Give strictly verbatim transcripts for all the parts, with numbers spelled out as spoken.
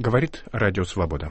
Говорит Радио Свобода.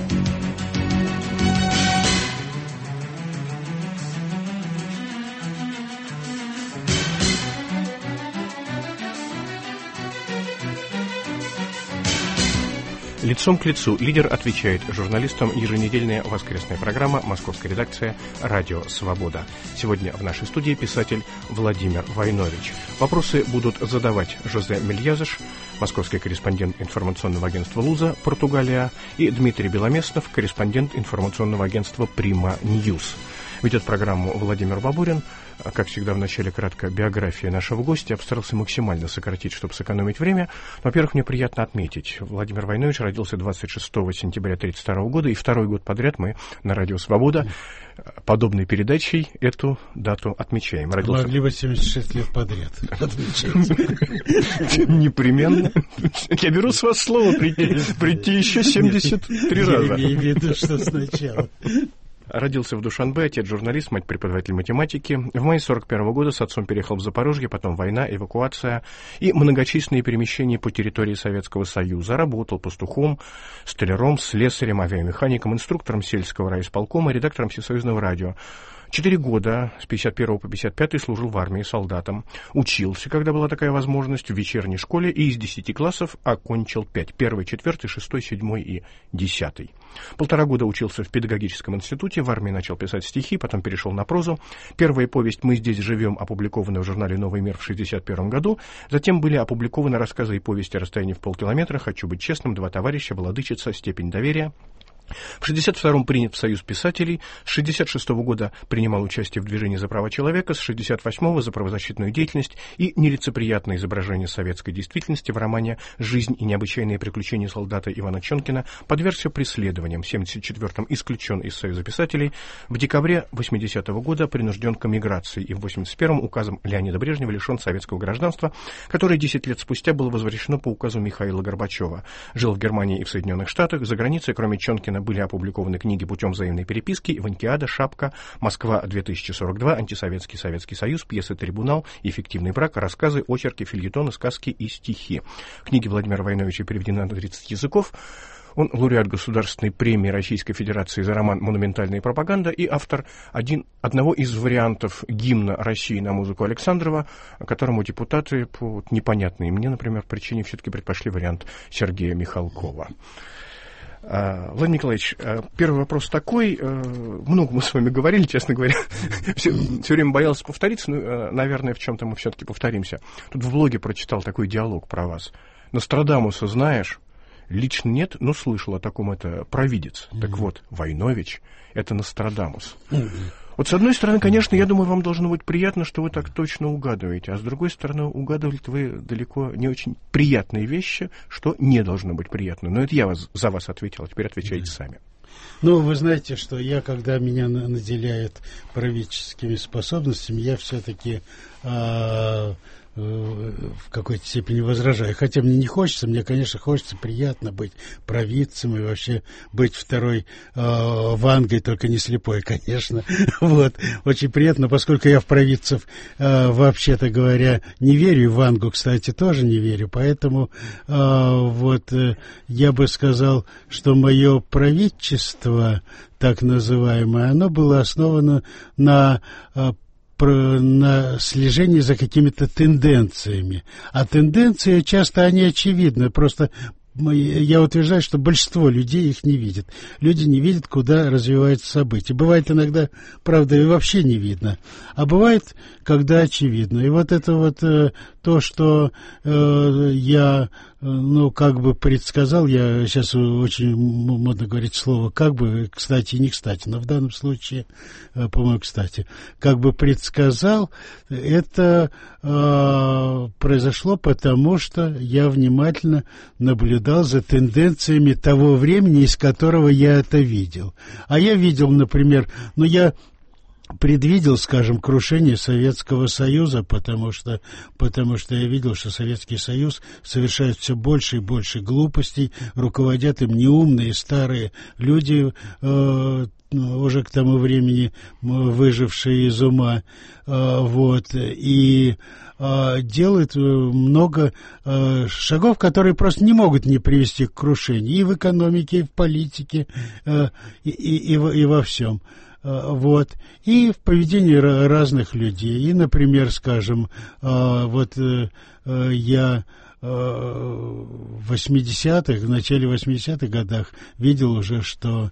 Лицом к лицу лидер отвечает журналистам. Еженедельная воскресная программа «Московская редакция. Радио Свобода». Сегодня в нашей студии писатель Владимир Войнович. Вопросы будут задавать Жозе Мельязыш, московский корреспондент информационного агентства «Луза», Португалия, и Дмитрий Беломеснов, корреспондент информационного агентства «Прима Ньюс». Ведет программу Владимир Бабурин. Как всегда, в начале кратко биография нашего гостя. Я постарался максимально сократить, чтобы сэкономить время. Во-первых, мне приятно отметить, Владимир Войнович родился двадцать шестого сентября тысяча девятьсот тридцать второго года, и второй год подряд мы на Радио Свобода подобной передачей эту дату отмечаем. Родился... Могли бы семьдесят шесть лет подряд отмечать. Непременно. Я беру с вас слово прийти еще семьдесят три раза. Я имею в виду, что сначала. Родился в Душанбе, отец журналист, мать преподаватель математики. В мае сорок первого года с отцом переехал в Запорожье, потом война, эвакуация и многочисленные перемещения по территории Советского Союза. Работал пастухом, столяром, слесарем, авиамехаником, инструктором сельского райисполкома, редактором Всесоюзного радио. Четыре года, с пятьдесят первого по пятьдесят пятый, служил в армии солдатом. Учился, когда была такая возможность, в вечерней школе, и из десяти классов окончил пять. Первый, четвертый, шестой, седьмой и десятый. Полтора года учился в педагогическом институте, в армии начал писать стихи, потом перешел на прозу. Первая повесть «Мы здесь живем» опубликована в журнале «Новый мир» в шестьдесят первом году. Затем были опубликованы рассказы и повести «Расстояние в полкилометра», «Хочу быть честным», «Два товарища», «Владычица», «Степень доверия». В шестьдесят втором принят в Союз писателей, с шестьдесят шестого года принимал участие в движении за права человека, с шестьдесят восьмого за правозащитную деятельность и нелицеприятное изображение советской действительности в романе «Жизнь и необычайные приключения солдата Ивана Чонкина» подвергся преследованиям. В семьдесят четвёртом исключен из Союза писателей, в декабре восьмидесятого года принужден к эмиграции и в восемьдесят первом указом Леонида Брежнева лишен советского гражданства, которое десять лет спустя было возвращено по указу Михаила Горбачева. Жил в Германии и в Соединенных Штатах, за границей, кроме Чонкина, были опубликованы книги «Путем взаимной переписки», «Ивантиада», «Шапка», «Москва две тысячи сорок два», «Антисоветский Советский Союз», пьесы «Трибунал», «Эффективный брак», рассказы, очерки, фельетоны, сказки и стихи. Книги Владимира Войновича переведены на тридцать языков. Он лауреат Государственной премии Российской Федерации за роман «Монументальная пропаганда» и автор один, одного из вариантов гимна России на музыку Александрова, которому депутаты по непонятной мне, например, причине все-таки предпочли вариант Сергея Михалкова. Владимир Николаевич, первый вопрос такой. Много мы с вами говорили, честно говоря. все, все время боялся повториться, но, наверное, в чем-то мы все-таки повторимся. Тут в блоге прочитал такой диалог про вас. Нострадамуса знаешь? Лично нет, но слышал о таком, это провидец. Mm-hmm. Так вот, Войнович — это Нострадамус. Mm-hmm. Вот с одной стороны, конечно, я думаю, вам должно быть приятно, что вы так точно угадываете, а с другой стороны, угадываете вы далеко не очень приятные вещи, что не должно быть приятно. Но это я вас, за вас ответил, а теперь отвечайте сами. Ну, вы знаете, что я, когда меня наделяют правительскими способностями, я все-таки э, в какой-то степени возражаю. Хотя мне не хочется, мне, конечно, хочется приятно быть провидцем и вообще быть второй э, Вангой, только не слепой, конечно. Вот. Очень приятно, поскольку я в провидцев, э, вообще-то говоря, не верю, в Вангу, кстати, тоже не верю, поэтому э, вот э, я бы сказал, что мое правительство, так называемое, оно было основано на э, на слежение за какими-то тенденциями. А тенденции часто они очевидны. Просто я утверждаю, что большинство людей их не видит. Люди не видят, куда развиваются события. Бывает иногда, правда, и вообще не видно. А бывает, когда очевидно. И вот это вот э, то, что э, я, э, ну, как бы предсказал, я сейчас очень модно говорить слово «как бы», кстати и не кстати, но в данном случае, э, по-моему, кстати, как бы предсказал, это э, произошло потому, что я внимательно наблюдал за тенденциями того времени, из которого я это видел. А я видел, например, ну, я предвидел, скажем, крушение Советского Союза, потому что, потому что я видел, что Советский Союз совершает все больше и больше глупостей, руководят им неумные старые люди, э, уже к тому времени выжившие из ума, э, вот, и э, делают много э, шагов, которые просто не могут не привести к крушению и в экономике, и в политике, э, и, и, и, во, и во всем. Вот, и в поведении разных людей. И, например, скажем, вот я в восьмидесятых, в начале восьмидесятых годах видел уже, что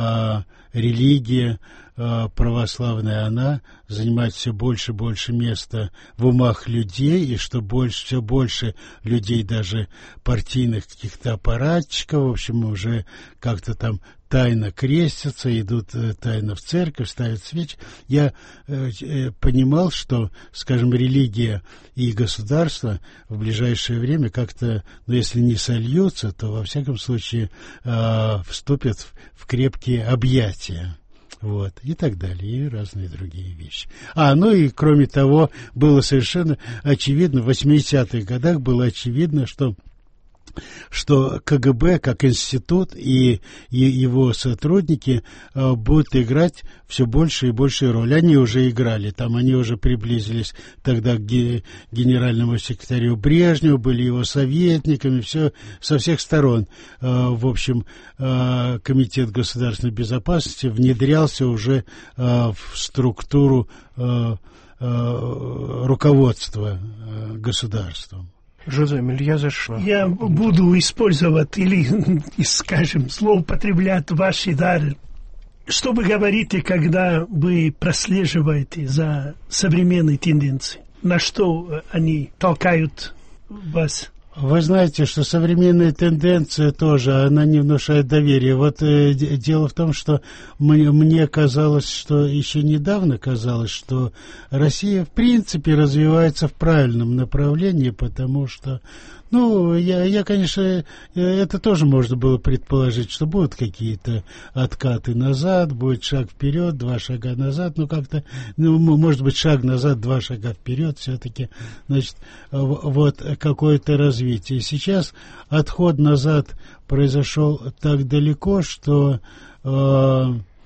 религия православная, она занимает все больше и больше места в умах людей, и что больше, все больше людей, даже партийных каких-то аппаратчиков, в общем, уже как-то там тайно крестятся, идут тайно в церковь, ставят свечи. Я э, понимал, что, скажем, религия и государство в ближайшее время как-то, ну, если не сольются, то, во всяком случае, э, вступят в, в крепкие объятия. Вот, и так далее, и разные другие вещи. А, ну и, кроме того, было совершенно очевидно, в восьмидесятых годах было очевидно, что что КГБ как институт и, и его сотрудники э, будут играть все больше и большую роль. Они уже играли, там они уже приблизились тогда к ге, генеральному секретарю Брежневу, были его советниками, все со всех сторон. Э, в общем, э, Комитет государственной безопасности внедрялся уже э, в структуру э, э, руководства э, государством. Жозе Мельязеш. Я буду использовать или, скажем, злоупотреблять ваши дары. Что вы говорите, когда вы прослеживаете за современной тенденцией? На что они толкают вас? Вы знаете, что современная тенденция тоже, она не внушает доверия. Вот э, дело в том, что мне, мне казалось, что еще недавно казалось, что Россия в принципе развивается в правильном направлении, потому что, ну, я, я, конечно, это тоже можно было предположить, что будут какие-то откаты назад, будет шаг вперед, два шага назад, ну, как-то, ну, может быть, шаг назад, два шага вперед, все-таки, значит, вот какое-то развитие. Сейчас отход назад произошел так далеко, что э,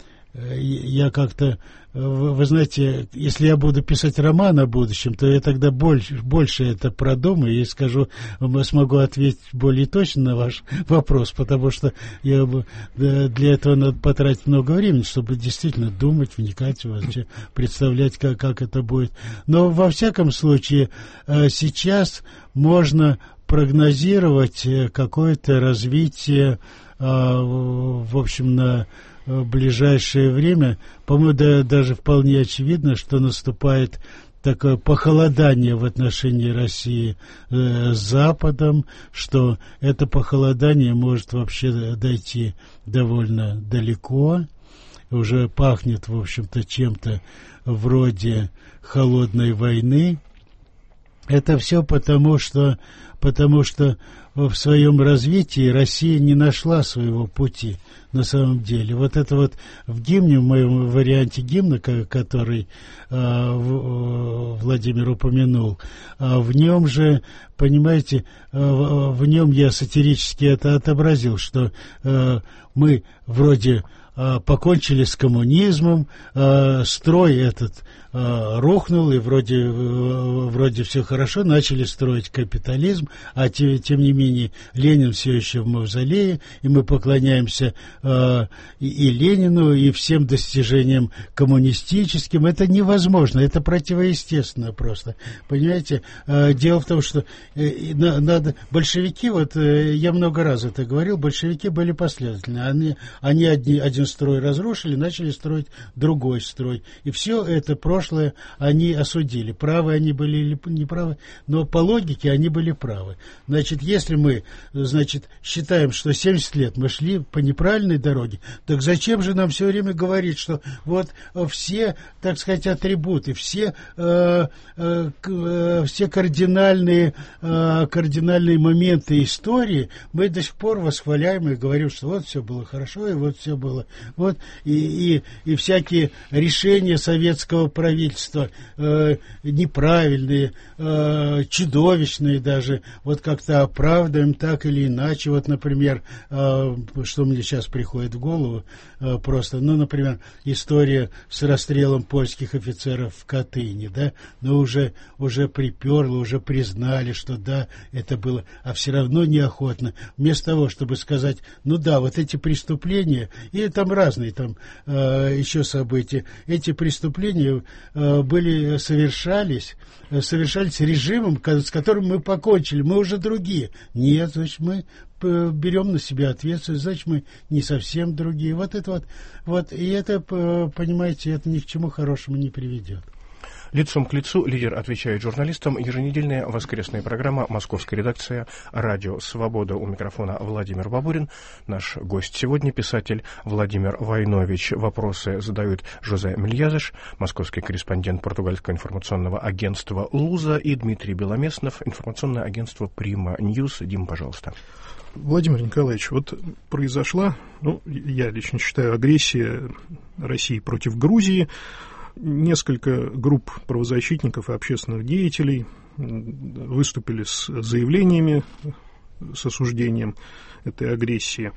я как-то, вы знаете, если я буду писать роман о будущем, то я тогда больше, больше это продумаю и скажу, смогу ответить более точно на ваш вопрос, потому что я, для этого надо потратить много времени, чтобы действительно думать, вникать, вообще, представлять, как, как это будет. Но во всяком случае сейчас можно прогнозировать какое-то развитие, в общем, на ближайшее время. По-моему, да, даже вполне очевидно, что наступает такое похолодание в отношении России э, с Западом, что это похолодание может вообще дойти довольно далеко. Уже пахнет, в общем-то, чем-то вроде холодной войны. Это все потому, что, потому что в своем развитии Россия не нашла своего пути на самом деле. Вот это вот в гимне, в моем варианте гимна, который э, Владимир упомянул, э, в нем же, понимаете, э, в нем я сатирически это отобразил, что э, мы вроде э, покончили с коммунизмом, э, строй этот рухнул, и вроде, вроде все хорошо, начали строить капитализм, а те, тем не менее Ленин все еще в мавзолее, и мы поклоняемся э, и, и Ленину, и всем достижениям коммунистическим. Это невозможно, это противоестественно просто. Понимаете, э, дело в том, что э, на, надо, большевики, вот э, я много раз это говорил, большевики были последовательны. Они, они одни, один строй разрушили, начали строить другой строй. И все это прошлое они осудили. Правы они были или неправы, но по логике они были правы. Значит, если мы, значит, считаем, что семьдесят лет мы шли по неправильной дороге, так зачем же нам все время говорить, что вот все, так сказать, атрибуты, все, э, э, все кардинальные, э, кардинальные моменты истории мы до сих пор восхваляем и говорим, что вот все было хорошо, и вот все было Вот, и, и, и всякие решения советского правительства э, неправильные, э, чудовищные даже, вот как-то оправдываем так или иначе. Вот, например, э, что мне сейчас приходит в голову, э, просто, ну, например, история с расстрелом польских офицеров в Катыни, да, но уже, уже приперло, уже признали, что да, это было, а все равно неохотно. Вместо того, чтобы сказать, ну да, вот эти преступления, и там разные там э, еще события, эти преступления э, были, совершались, э, совершались режимом, с которым мы покончили, мы уже другие. Нет, значит, мы берем на себя ответственность, значит, мы не совсем другие. Вот это вот, вот, и это, понимаете, это ни к чему хорошему не приведет. Лицом к лицу лидер отвечает журналистам. Еженедельная воскресная программа «Московская редакция», радио «Свобода», у микрофона Владимир Бабурин. Наш гость сегодня писатель Владимир Войнович. Вопросы задают Жозе Мельязыш, московский корреспондент португальского информационного агентства «Луза», и Дмитрий Беломеснов, информационное агентство «Прима Ньюс». Дим, пожалуйста. Владимир Николаевич, вот произошла, ну, я лично считаю, агрессия России против Грузии. Несколько групп правозащитников и общественных деятелей выступили с заявлениями, с осуждением этой агрессии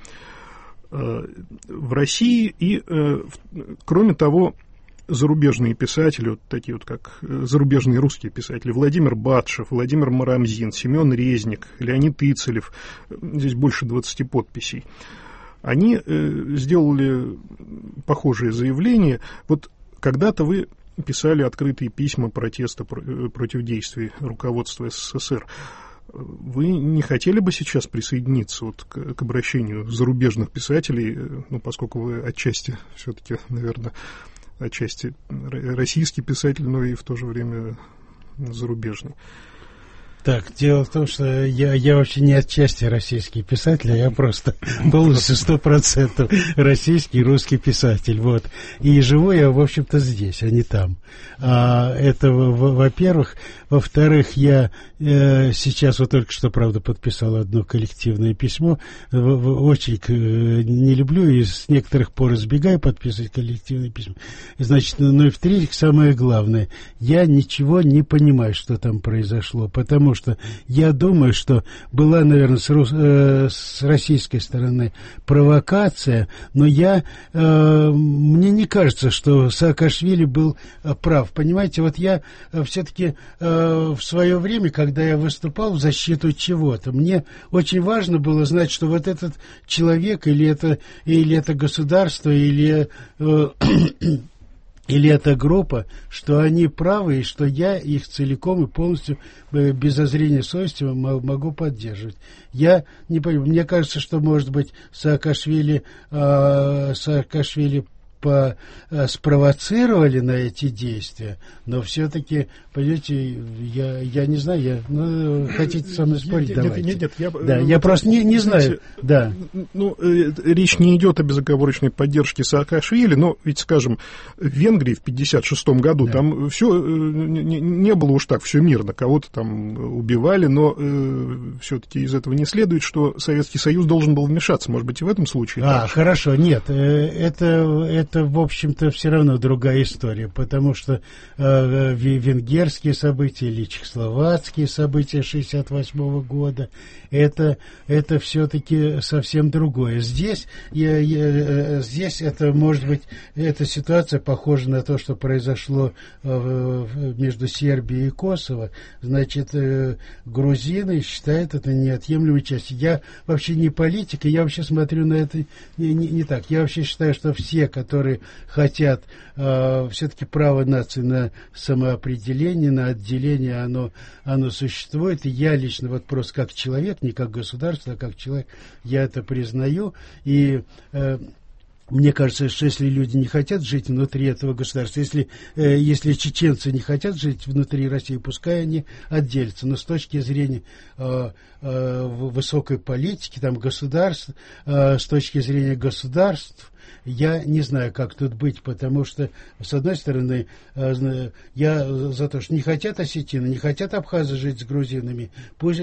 в России. И, кроме того, зарубежные писатели, вот такие вот как зарубежные русские писатели, Владимир Батшев, Владимир Марамзин, Семен Резник, Леонид Ицелев, здесь больше двадцати подписей, они сделали похожие заявления. Вот когда-то вы писали открытые письма протеста против действий руководства СССР. Вы не хотели бы сейчас присоединиться вот к, к обращению зарубежных писателей, ну, поскольку вы отчасти все-таки, наверное, отчасти российский писатель, но и в то же время зарубежный? Так, дело в том, что я, я вообще не отчасти российский писатель, а я просто полностью сто процентов российский русский писатель, вот. И живу я, в общем-то, здесь, а не там. А, это, во-первых. Во-вторых, я э, сейчас вот только что, правда, подписал одно коллективное письмо. Очень э, не люблю и с некоторых пор избегаю подписывать коллективные письма. Значит, ну и в-третьих, самое главное, я ничего не понимаю, что там произошло, потому что я думаю, что была, наверное, с, рус, э, с российской стороны провокация, но я, э, мне не кажется, что Саакашвили был э, прав. Понимаете, вот я э, все-таки э, в свое время, когда я выступал в защиту чего-то, мне очень важно было знать, что вот этот человек или это, или это государство, или... Э, или эта группа, что они правы, и что я их целиком и полностью, без зазрения совести, могу поддерживать. Я не понимаю, мне кажется, что, может быть, Саакашвили, э, Саакашвили по, э, спровоцировали на эти действия, но все-таки, понимаете, я, я не знаю, я, ну, хотите со мной спорить, нет, давайте. Нет, нет, я, да, я просто не, не знаю. Да. Ну, э, речь не идет о безоговорочной поддержке Саакашвили, но ведь, скажем, в Венгрии в пятьдесят шестом году да. там все э, не, не было уж так, все мирно, кого-то там убивали, но э, все-таки из этого не следует, что Советский Союз должен был вмешаться. Может быть, и в этом случае. А, так? Хорошо, нет, э, это, это Это, в общем-то, все равно другая история, потому что э, венгерские события или чехословацкие события шестьдесят восьмого года, это, это все-таки совсем другое. Здесь, я, я, здесь это, может быть, эта ситуация похожа на то, что произошло э, между Сербией и Косово. Значит, э, грузины считают это неотъемлемой частью. Я вообще не политик, и я вообще смотрю на это не, не, не так. Я вообще считаю, что все, которые хотят э, все-таки право нации на самоопределение, на отделение, оно, оно существует. И я лично, вот просто как человек, не как государство, а как человек, я это признаю. И э, мне кажется, что если люди не хотят жить внутри этого государства, если, э, если чеченцы не хотят жить внутри России, пускай они отделятся. Но с точки зрения э, э, высокой политики, там, государств, э, с точки зрения государств, Я не знаю, как тут быть, потому что, с одной стороны, я за то, что не хотят осетины, не хотят абхазы жить с грузинами, пусть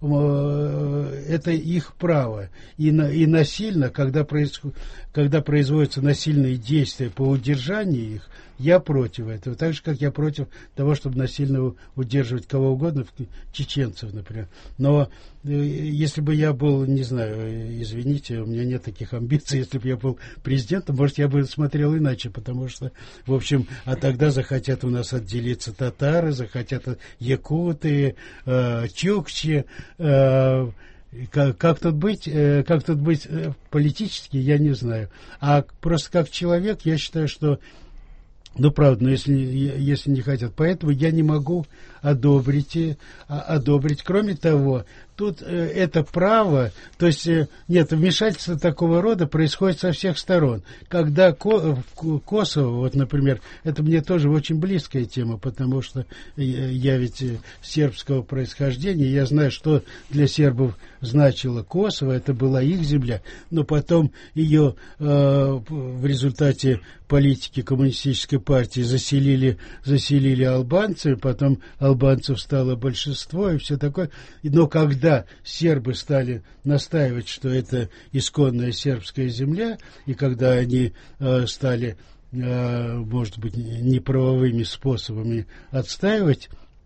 это их право. И, и насильно, когда, происход, когда производятся насильные действия по удержанию их, я против этого. Так же, как я против того, чтобы насильно удерживать кого угодно, чеченцев, например. Но если бы я был, не знаю, извините, у меня нет таких амбиций, если бы я был президентом, может, я бы смотрел иначе, потому что, в общем, а тогда захотят у нас отделиться татары, захотят якуты, э, чукчи, э, Как, как тут быть, э, как тут быть э, политически, я не знаю. А просто как человек, я считаю, что, ну, правда, но если, если не хотят. Поэтому я не могу одобрить, а, одобрить. Кроме того, тут э, это право, то есть, э, нет, вмешательство такого рода происходит со всех сторон. Когда Ко, Косово, вот, например, это мне тоже очень близкая тема, потому что я ведь сербского происхождения, я знаю, что для сербов значило Косово, это была их земля, но потом ее э, в результате политики коммунистической партии заселили, заселили албанцы, потом албанцев стало большинство и все такое. Но когда сербы стали настаивать, что это исконная сербская земля, и когда они э, стали, э, может быть, неправовыми способами отстаивать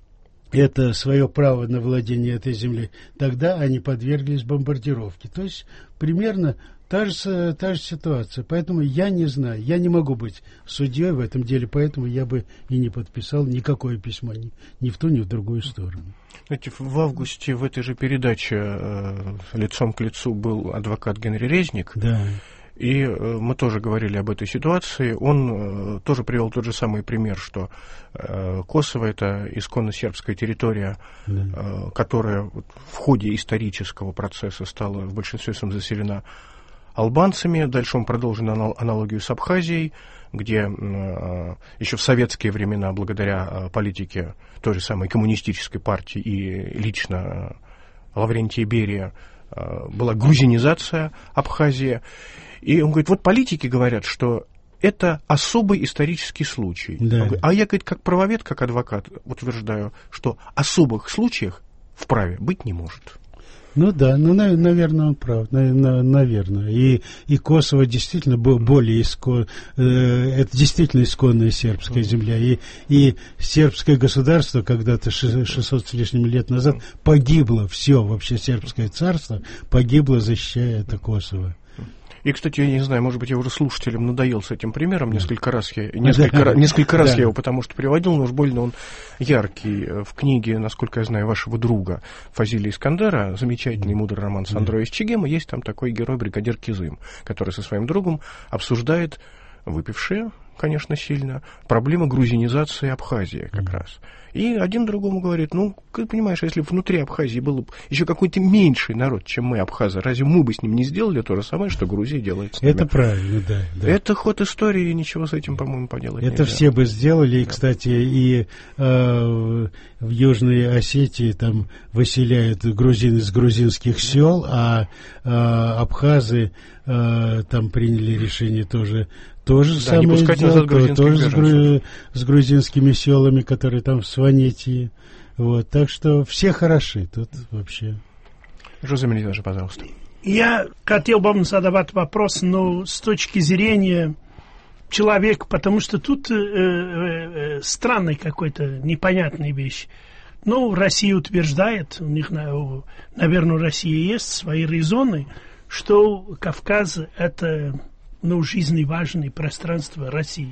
это свое право на владение этой землей, тогда они подверглись бомбардировке. То есть примерно та же, та же ситуация. Поэтому я не знаю, я не могу быть судьей в этом деле, поэтому я бы и не подписал никакое письмо ни, ни в ту, ни в другую сторону. Знаете, в августе в этой же передаче э, «Лицом к лицу» был адвокат Генри Резник. Да. И э, мы тоже говорили об этой ситуации. Он э, тоже привел тот же самый пример, что э, Косово — это исконно сербская территория, да. э, которая вот, в ходе исторического процесса стала в большинстве своем заселена албанцами. Дальше он продолжил аналогию с Абхазией, где э, еще в советские времена, благодаря э, политике той же самой коммунистической партии и лично э, Лаврентия Берия, э, была грузинизация Абхазии. И он говорит, вот политики говорят, что это особый исторический случай. Да. Говорит, а я, говорит, как правовед, как адвокат, утверждаю, что особых случаев в праве быть не может. Ну да, ну, наверное, он прав, наверное. И, и Косово действительно более исконно, э, это действительно исконная сербская земля. И, и сербское государство когда-то шестьсот с лишним лет назад погибло, все вообще сербское царство погибло, защищая это Косово. И, кстати, я не знаю, может быть, я уже слушателям надоел с этим примером. Несколько раз я, несколько, да. несколько раз да. я его потому что приводил, но уж больно он яркий. В книге, насколько я знаю, вашего друга Фазилия Искандера, замечательный мудрый роман Сандро из Чегема, есть там такой герой, бригадир Кизым, который со своим другом обсуждает, выпившие, конечно, сильно, проблемы грузинизации Абхазии как раз. И один другому говорит, ну, ты понимаешь, если внутри Абхазии был еще какой-то меньший народ, чем мы, абхазы, разве мы бы с ним не сделали то же самое, что Грузия делает с ними? Это правильно, да. да. Это ход истории, и ничего с этим, по-моему, поделать Это нельзя. все бы сделали, и, кстати, и э, в Южной Осетии там выселяют грузин из грузинских сел, а э, абхазы э, там приняли решение тоже То же да, самое сделал, то, тоже с, гру, с грузинскими селами, которые там в Сванетии. Вот, так что все хороши тут вообще. Жозе Мелитович, пожалуйста. Я хотел бы вам задавать вопрос, но с точки зрения человека, потому что тут э, э, странная какой-то непонятная вещь. Ну, Россия утверждает, у них, наверное, у России есть свои резоны, что Кавказ – это... ну, жизненно важное пространство России.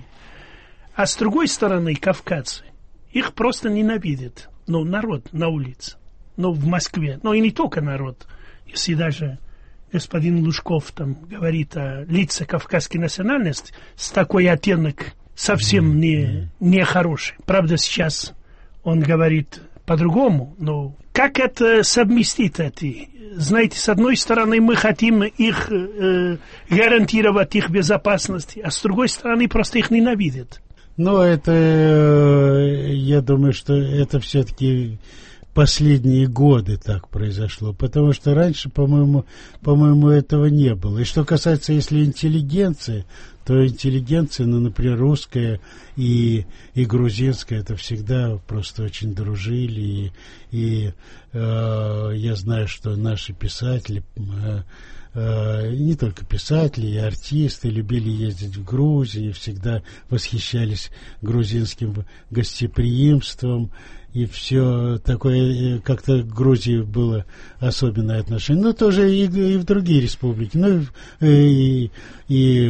А с другой стороны, кавказцы, их просто ненавидят. Ну, народ на улице, ну, в Москве. Ну, и не только народ. Если даже господин Лужков там говорит о лице кавказской национальности, с такой оттенок совсем не, не хороший. Правда, сейчас он говорит по-другому, но как это совместить эти? Знаете, с одной стороны, мы хотим их э, гарантировать их безопасность, а с другой стороны, просто их ненавидят. Ну, это, э, я думаю, что это все-таки последние годы так произошло, потому что раньше, по-моему, по-моему, этого не было. И что касается, если интеллигенции, то интеллигенция, ну, например, русская и, и грузинская, это всегда просто очень дружили. И, и э, я знаю, что наши писатели, э, э, не только писатели, и артисты любили ездить в Грузию, всегда восхищались грузинским гостеприимством. И все такое, как-то к Грузии было особенное отношение. Ну, тоже и, и в другие республики. Ну, и, и,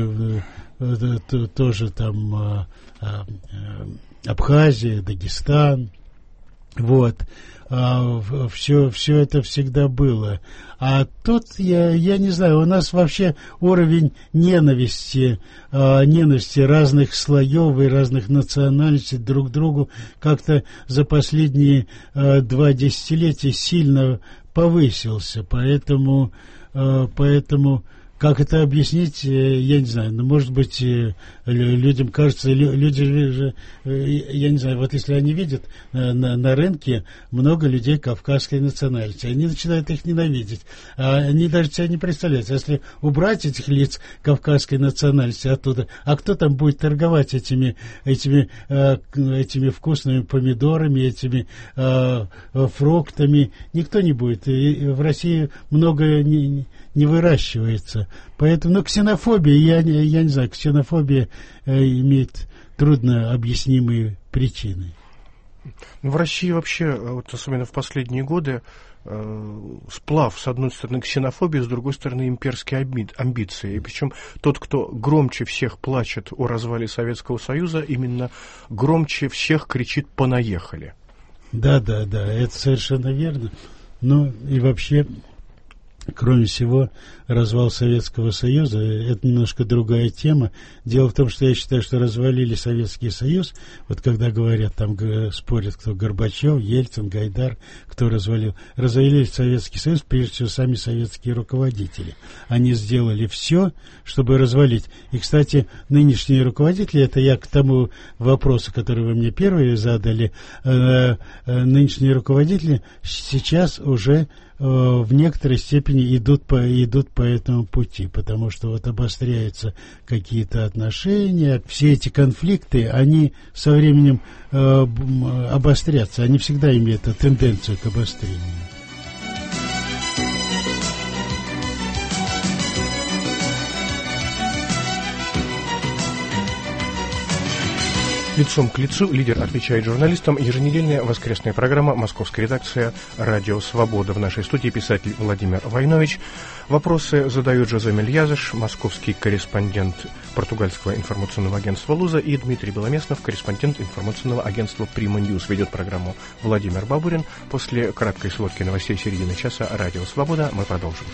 и тоже там а, а, Абхазия, Дагестан. Вот. А, все, все это всегда было. А тут, я, я не знаю, у нас вообще уровень ненависти, а, ненависти разных слоев и разных национальностей друг к другу как-то за последние а, два десятилетия сильно повысился. Поэтому, а, поэтому как это объяснить, я не знаю. Но, может быть, людям кажется, люди же, я не знаю, вот если они видят на, на рынке много людей кавказской национальности, они начинают их ненавидеть. А они даже себя не представляют. Если убрать этих лиц кавказской национальности оттуда, а кто там будет торговать этими, этими, этими вкусными помидорами, этими фруктами? Никто не будет. И в России много не, не выращивается. Поэтому, ну, ксенофобия, я, я не знаю, ксенофобия э, имеет трудно объяснимые причины. В России вообще, вот особенно в последние годы, э, сплав, с одной стороны, ксенофобии, с другой стороны, имперские амбиции. И причем тот, кто громче всех плачет о развале Советского Союза, именно громче всех кричит «понаехали». Да, да, да, это совершенно верно. Ну, и вообще... Кроме всего, развал Советского Союза – это немножко другая тема. Дело в том, что я считаю, что развалили Советский Союз, вот когда говорят, там спорят, кто Горбачев, Ельцин, Гайдар, кто развалил. Развалили Советский Союз, прежде всего, сами советские руководители. Они сделали все, чтобы развалить. И, кстати, нынешние руководители, это я к тому вопросу, который вы мне первые задали, э, э, нынешние руководители сейчас уже в некоторой степени идут по, идут по этому пути, потому что вот обостряются какие-то отношения, все эти конфликты, они со временем э, обострятся, они всегда имеют тенденцию к обострению. Лицом к лицу лидер отвечает журналистам. Еженедельная воскресная программа «Московская редакция. Радио Свобода». В нашей студии писатель Владимир Войнович. Вопросы задают Жозе Мельязыш, московский корреспондент португальского информационного агентства «Луза», и Дмитрий Беломеснов, корреспондент информационного агентства «Прима Ньюс». Ведет программу Владимир Бабурин. После краткой сводки новостей середины часа «Радио Свобода» мы продолжим.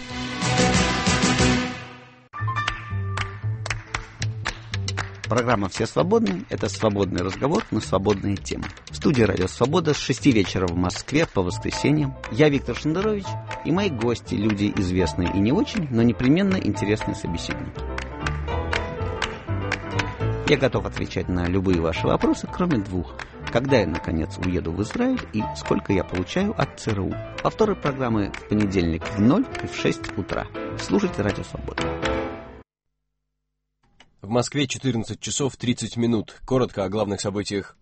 Программа «Все свободны» — это свободный разговор на свободные темы. В студии «Радио Свобода» с шести вечера в Москве по воскресеньям я, Виктор Шендерович, и мои гости, люди известные и не очень, но непременно интересные собеседники. Я готов отвечать на любые ваши вопросы, кроме двух. Когда я, наконец, уеду в Израиль и сколько я получаю от ЦРУ. Повторы программы в понедельник в ноль и в шесть утра. Слушайте «Радио Свобода». В Москве четырнадцать часов тридцать минут. Коротко о главных событиях.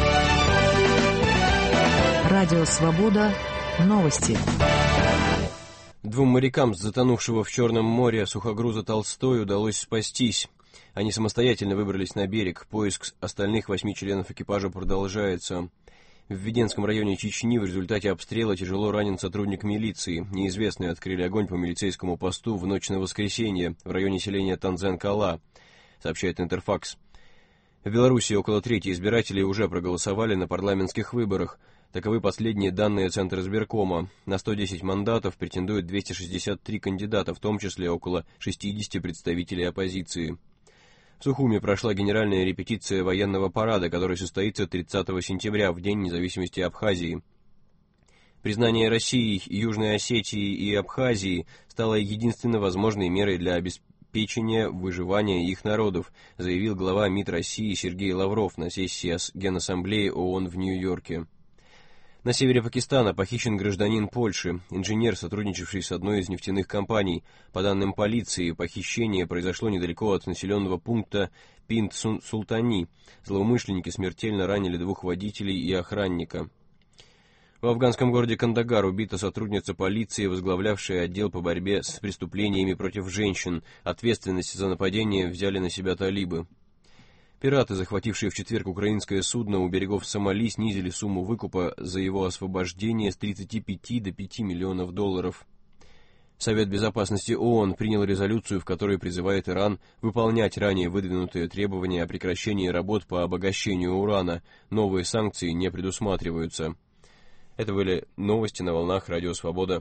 Радио Свобода. Новости. Двум морякам с затонувшего в Черном море сухогруза «Толстой» удалось спастись. Они самостоятельно выбрались на берег. Поиск остальных восьми членов экипажа продолжается. В Веденском районе Чечни в результате обстрела тяжело ранен сотрудник милиции. Неизвестные открыли огонь по милицейскому посту в ночь на воскресенье в районе селения Танзен-Кала, сообщает Интерфакс. В Беларуси около трети избирателей уже проголосовали на парламентских выборах. Таковы последние данные Центра избиркома. На сто десять мандатов претендуют двести шестьдесят три кандидата, в том числе около шестьдесят представителей оппозиции. В Сухуми прошла генеральная репетиция военного парада, который состоится тридцатого сентября, в День независимости Абхазии. Признание России, Южной Осетии и Абхазии стало единственно возможной мерой для обеспечения выживания их народов, заявил глава МИД России Сергей Лавров на сессии Генассамблеи ООН в Нью-Йорке. На севере Пакистана похищен гражданин Польши, инженер, сотрудничавший с одной из нефтяных компаний. По данным полиции, похищение произошло недалеко от населенного пункта Пинд-Султани. Злоумышленники смертельно ранили двух водителей и охранника. В афганском городе Кандагар убита сотрудница полиции, возглавлявшая отдел по борьбе с преступлениями против женщин. Ответственность за нападение взяли на себя талибы. Пираты, захватившие в четверг украинское судно у берегов Сомали, снизили сумму выкупа за его освобождение с тридцати пяти до пяти миллионов долларов. Совет Безопасности ООН принял резолюцию, в которой призывает Иран выполнять ранее выдвинутые требования о прекращении работ по обогащению урана. Новые санкции не предусматриваются. Это были новости на волнах Радио Свобода.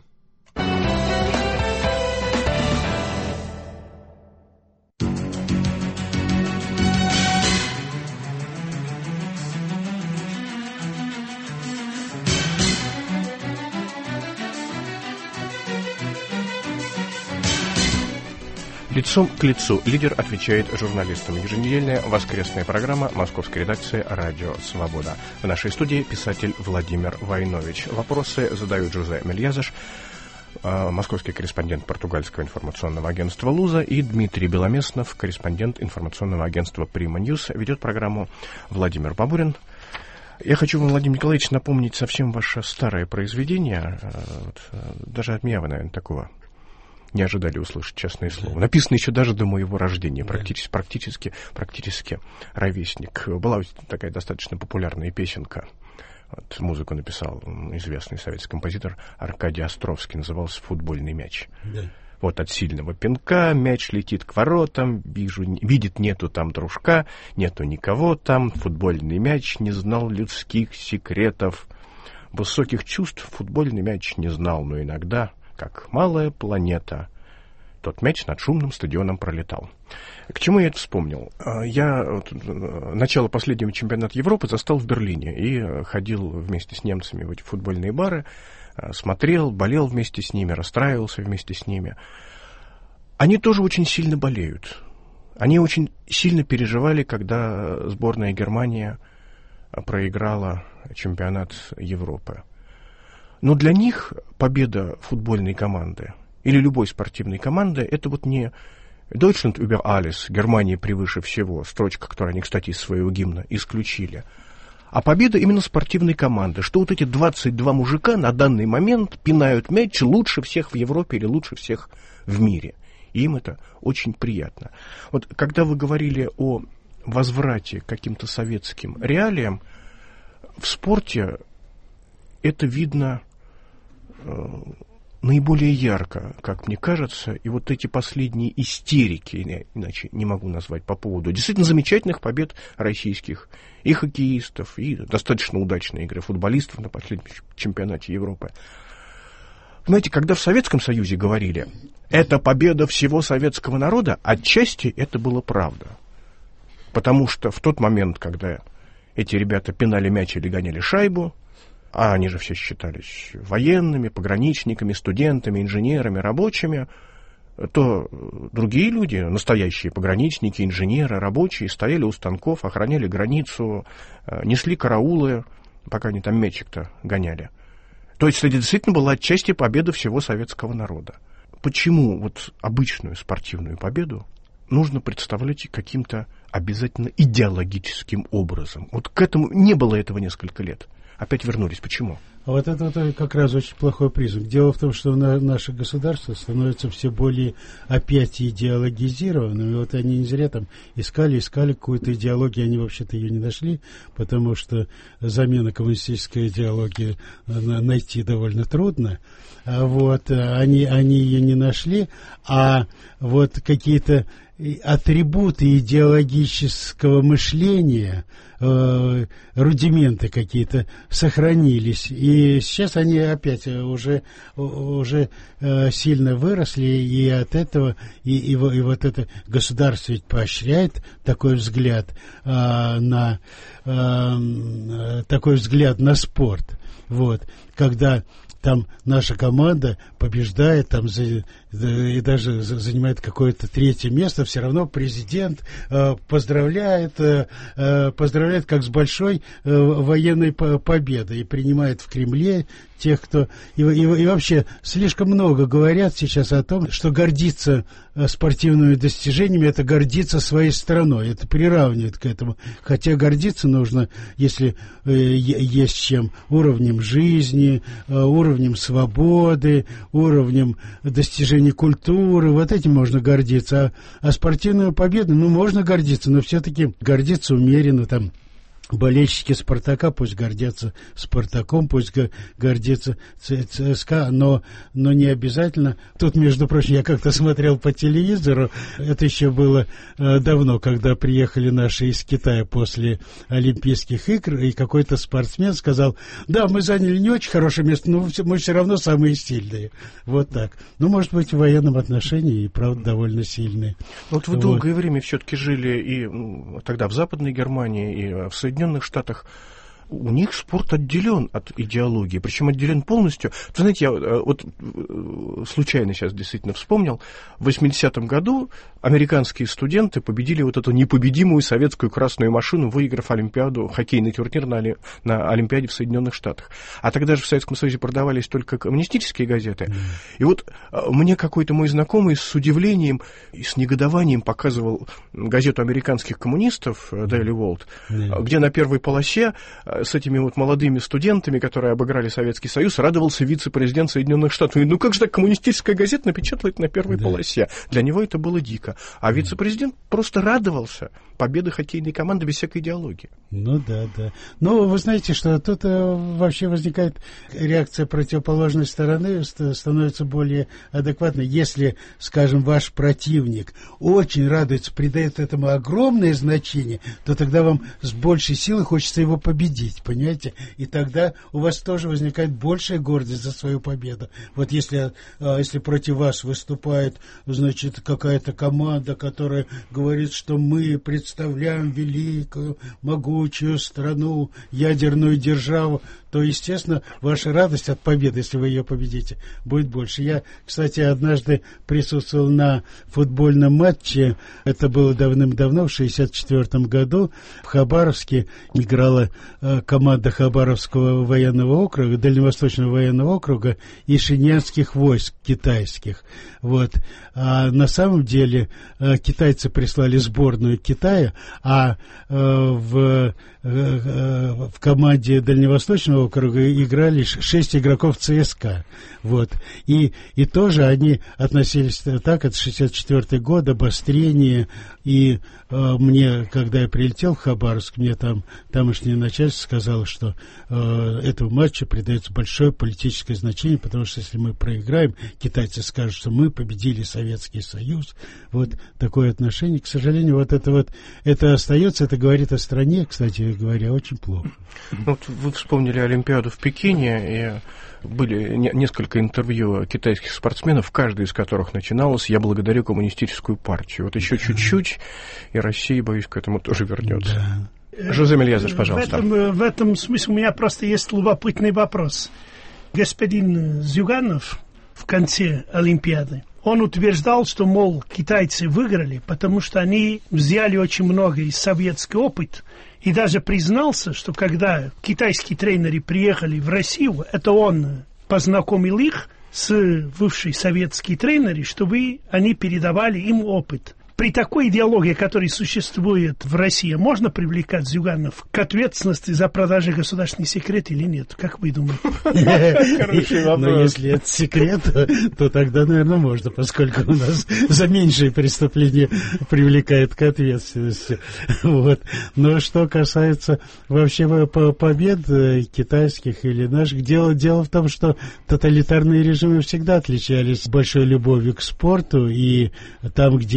Лицом к лицу лидер отвечает журналистам. Еженедельная воскресная программа московской редакции «Радио Свобода». В нашей студии писатель Владимир Войнович. Вопросы задают Жозе Мельязыш, московский корреспондент португальского информационного агентства «Луза», и Дмитрий Беломеснов, корреспондент информационного агентства «Прима Ньюс». Ведет программу Владимир Бабурин. Я хочу вам, Владимир Николаевич, напомнить совсем ваше старое произведение. Вот, даже от меня вы, наверное, такого не ожидали услышать, честное слово. Написано еще даже до моего рождения, практически, практически, практически ровесник. Была такая достаточно популярная песенка. Вот, музыку написал известный советский композитор Аркадий Островский. Назывался «Футбольный мяч». Да. Вот от сильного пинка мяч летит к воротам, вижу, видит, нету там дружка, нету никого там. Футбольный мяч не знал людских секретов. Высоких чувств футбольный мяч не знал, но иногда, как малая планета, тот мяч над шумным стадионом пролетал. К чему я это вспомнил? Я вот, начало последнего чемпионата Европы застал в Берлине и ходил вместе с немцами в эти футбольные бары, смотрел, болел вместе с ними, расстраивался вместе с ними. Они тоже очень сильно болеют. Они очень сильно переживали, когда сборная Германии проиграла чемпионат Европы. Но для них победа футбольной команды или любой спортивной команды — это вот не Deutschland über alles, Германия превыше всего, строчка, которую они, кстати, из своего гимна исключили, а победа именно спортивной команды, что вот эти двадцать два мужика на данный момент пинают мяч лучше всех в Европе или лучше всех в мире. И им это очень приятно. Вот когда вы говорили о возврате к каким-то советским реалиям, в спорте это видно э, наиболее ярко, как мне кажется, и вот эти последние истерики, иначе не могу назвать, по поводу действительно замечательных побед российских и хоккеистов, и достаточно удачной игры футболистов на последнем чемпионате Европы. Знаете, когда в Советском Союзе говорили, это победа всего советского народа, отчасти это было правда. Потому что в тот момент, когда эти ребята пинали мяч или гоняли шайбу, а они же все считались военными, пограничниками, студентами, инженерами, рабочими, то другие люди, настоящие пограничники, инженеры, рабочие, стояли у станков, охраняли границу, несли караулы, пока они там мячик-то гоняли. То есть это действительно была отчасти победа всего советского народа. Почему вот обычную спортивную победу нужно представлять каким-то обязательно идеологическим образом? Вот к этому не было этого несколько лет. Опять вернулись. Почему? А вот это вот как раз очень плохой признак. Дело в том, что на, наше государство становится все более опять идеологизированным. И вот они не зря там искали, искали какую-то идеологию, они вообще-то ее не нашли, потому что замена коммунистической идеологии найти довольно трудно. А вот они, они ее не нашли, а вот какие-то атрибуты идеологического мышления, э, рудименты какие-то сохранились. И сейчас они опять уже, уже э, сильно выросли, и от этого, и, и, и вот это государство ведь поощряет такой взгляд э, на э, такой взгляд на спорт. Вот, когда там наша команда побеждает, там за, и даже занимает какое-то третье место, все равно президент поздравляет, поздравляет как с большой военной победой и принимает в Кремле тех, кто... И, и, и вообще слишком много говорят сейчас о том, что гордиться спортивными достижениями — это гордиться своей страной, это приравнивает к этому. Хотя гордиться нужно, если э, есть чем, уровнем жизни, э, уровнем свободы, уровнем достижений культуры, вот этим можно гордиться. А, а спортивную победу, ну, можно гордиться, но все-таки гордиться умеренно, там, болельщики «Спартака» пусть гордятся «Спартаком», пусть гордятся ЦСКА, но, но не обязательно. Тут, между прочим, я как-то смотрел по телевизору, это еще было э, давно, когда приехали наши из Китая после Олимпийских игр, и какой-то спортсмен сказал: да, мы заняли не очень хорошее место, но мы все равно самые сильные. Вот так. Ну, может быть, в военном отношении и, правда, довольно сильные. Вот вы вот. долгое время все-таки жили и тогда в Западной Германии, и в Соединенных Соединенных Штатах. У них спорт отделен от идеологии, причем отделен полностью. Вы знаете, я вот случайно сейчас действительно вспомнил, в восьмидесятом году американские студенты победили вот эту непобедимую советскую красную машину, выиграв Олимпиаду, хоккейный турнир на, на Олимпиаде в Соединенных Штатах. А тогда же в Советском Союзе продавались только коммунистические газеты. Mm. И вот мне какой-то мой знакомый с удивлением и с негодованием показывал газету американских коммунистов Daily World, mm. где на первой полосе с этими вот молодыми студентами, которые обыграли Советский Союз, радовался вице-президент Соединенных Штатов. И, ну как же так коммунистическая газета напечатает на первой да. полосе? Для него это было дико. А вице-президент просто радовался победы хоккейной команды без всякой идеологии. Ну да, да. Но вы знаете, что тут э, вообще возникает реакция противоположной стороны, становится более адекватной. Если, скажем, ваш противник очень радуется, придает этому огромное значение, то тогда вам с большей силой хочется его победить, понимаете? И тогда у вас тоже возникает большая гордость за свою победу. Вот если, э, если против вас выступает, значит, какая-то команда, которая говорит, что мы представляем великую, могучую страну, ядерную державу, то, естественно, ваша радость от победы, если вы ее победите, будет больше. Я, кстати, однажды присутствовал на футбольном матче, это было давным-давно, в шестьдесят четвёртом году, в Хабаровске играла э, команда Хабаровского военного округа, Дальневосточного военного округа и шинянских войск китайских. Вот. А на самом деле э, китайцы прислали сборную Китая, а э, в, э, в команде Дальневосточного округа играли шесть игроков ЦСКА. Вот. И, и тоже они относились так, это шестьдесят четвёртый год, обострение. И э, мне, когда я прилетел в Хабаровск, мне там тамошнее начальство сказало, что э, этому матчу придается большое политическое значение, потому что если мы проиграем, китайцы скажут, что мы победили Советский Союз. Вот такое отношение. К сожалению, вот это вот это остается, это говорит о стране, кстати говоря, очень плохо. Вот вы вспомнили Олимпиаду в Пекине, и были не, несколько интервью китайских спортсменов, каждый из которых начиналось: «Я благодарю коммунистическую партию». Вот еще чуть-чуть, и Россия, боюсь, к этому тоже вернется. Да. Жозе Мельязович, пожалуйста. В этом, в этом смысле у меня просто есть любопытный вопрос. Господин Зюганов в конце Олимпиады, он утверждал, что, мол, китайцы выиграли, потому что они взяли очень много из советского опыта, и даже признался, что когда китайские тренеры приехали в Россию, это он познакомил их с бывшими советскими тренерами, чтобы они передавали им опыт. При такой идеологии, которая существует в России, можно привлекать Зюганов к ответственности за продажу государственных секретов или нет? Как вы думаете? Хороший вопрос. Но если это секрет, то тогда, наверное, можно, поскольку у нас за меньшие преступления привлекает к ответственности. Вот. Но что касается вообще побед китайских или наших, дело, дело в том, что тоталитарные режимы всегда отличались большой любовью к спорту, и там, где нет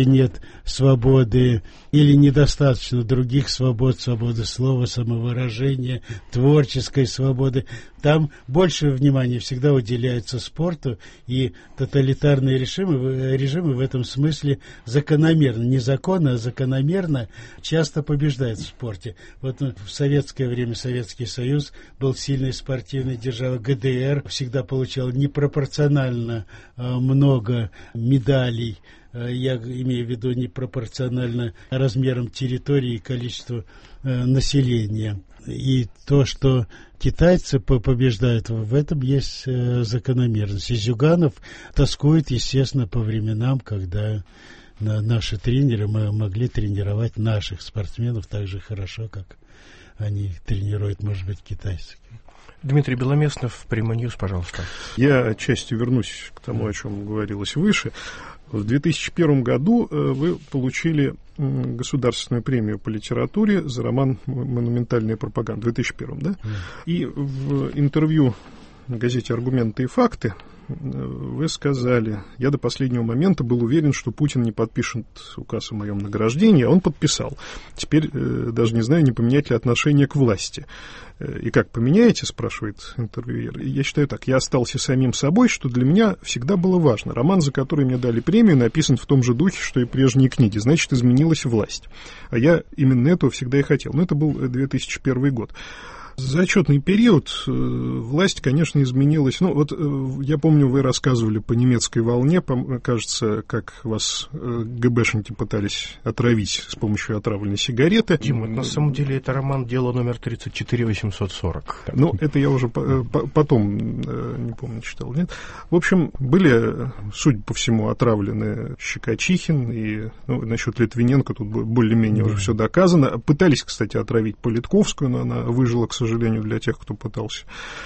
свободы или недостаточно других свобод, свободы слова, самовыражения, творческой свободы. Там больше внимания всегда уделяется спорту, и тоталитарные режимы, режимы в этом смысле закономерно, не законно, а закономерно часто побеждают в спорте. Вот в советское время Советский Союз был сильной спортивной державой, ГДР всегда получал непропорционально много медалей, я имею в виду непропорционально размерам территории и количеству э, населения. И то, что китайцы побеждают, в этом есть э, закономерность. И Зюганов тоскует, естественно, по временам, когда на, наши тренеры мы могли тренировать наших спортсменов так же хорошо, как они тренируют, может быть, китайцев. Дмитрий Беломеснов, Prima News, пожалуйста. Я отчасти вернусь к тому, о чем говорилось выше. В две тысячи первом году вы получили государственную премию по литературе за роман «Монументальная пропаганда». В две тысячи первом, да? Mm. И в интервью в газете «Аргументы и факты» вы сказали: я до последнего момента был уверен, что Путин не подпишет указ о моем награждении, а он подписал. Теперь э, даже не знаю, не поменять ли отношение к власти. И как поменяете, спрашивает интервьюер. Я считаю так: я остался самим собой, что для меня всегда было важно. Роман, за который мне дали премию, написан в том же духе, что и прежние книги. Значит, изменилась власть. А я именно этого всегда и хотел. Но это был две тысячи первый год. За отчетный период э, власть, конечно, изменилась. Ну, вот э, я помню, вы рассказывали по немецкой волне, по, кажется, как вас э, ГБшники пытались отравить с помощью отравленной сигареты. Дима, на самом деле это роман «Дело номер тридцать четыре восемьсот сорок». Ну, это я уже по, по, потом, э, не помню, читал, нет? В общем, были, судя по всему, отравлены Щекочихин, и ну, насчет Литвиненко тут более-менее да. уже все доказано. Пытались, кстати, отравить Политковскую, но она выжила, к сожалению, для тех, кто пытался.